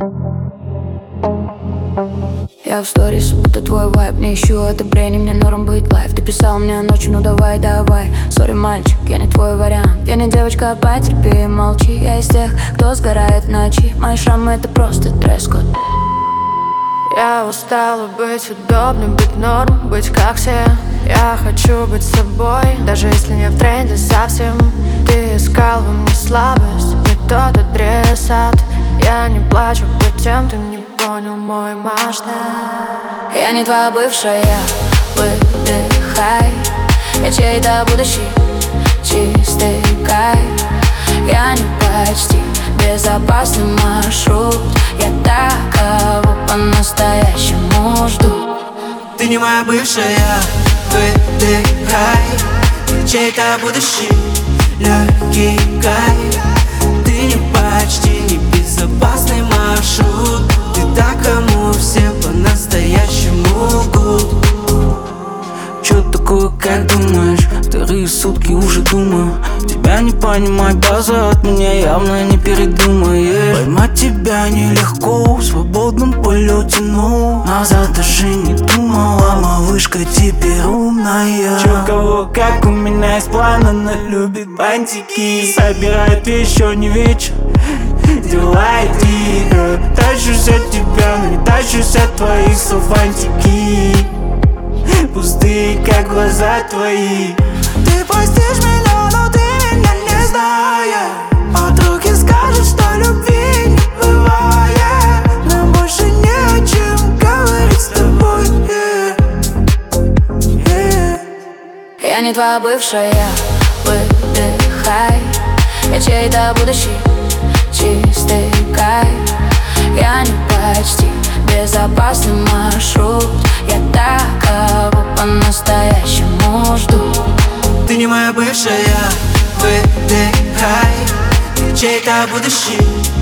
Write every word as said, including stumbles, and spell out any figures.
Я в сторис, будто твой вайб. Не ищу одобрений, мне норм быть лайв. Ты писал мне ночью, ну давай, давай. Сори, мальчик, я не твой вариант. Я не девочка, потерпи и молчи. Я из тех, кто сгорает в ночи. Мои шрамы — это просто дресс-код. Я устала быть удобным, быть норм, быть как все. Я хочу быть собой, даже если не в тренде совсем. Ты искал во мне слабость, не тот адресат. Я не плачу по тем, ты не понял мой масштаб. Я не твоя бывшая, выдыхай. Я чей-то будущий, чистый кайф. Я не почти безопасный маршрут. Я такого по-настоящему жду. Ты не моя бывшая, выдыхай. Я чей-то будущий, легкий кайф. Ты не почти не безопасный маршрут. Ты так, кому все по-настоящему ждут. Чё такое, как думаешь? Вторые сутки уже думаю. Тебя не понимать, база от меня явно не передумает. Поймать тебя нелегко, в свободном полете, но назад даже не думала, малышка теперь умная. Чё кого, как у меня есть план, она любит бантики. Собирает вещи, не вечер, дела иди. Тащусь от тебя, но не тащусь от твоих слов антики. Пустые, как глаза твои. Ты простишь меня, но ты меня не знаешь. Подруги скажут, что любви не бывает. Нам больше не о чем говорить с тобой, yeah. Yeah. Я не твоя бывшая, выдыхай. Я чей-то будущий, чистый кайф. Я не почти безопасный маршрут. Я такого по-настоящему жду. Ты не моя бывшая, выдыхай. Я чей-то будущий,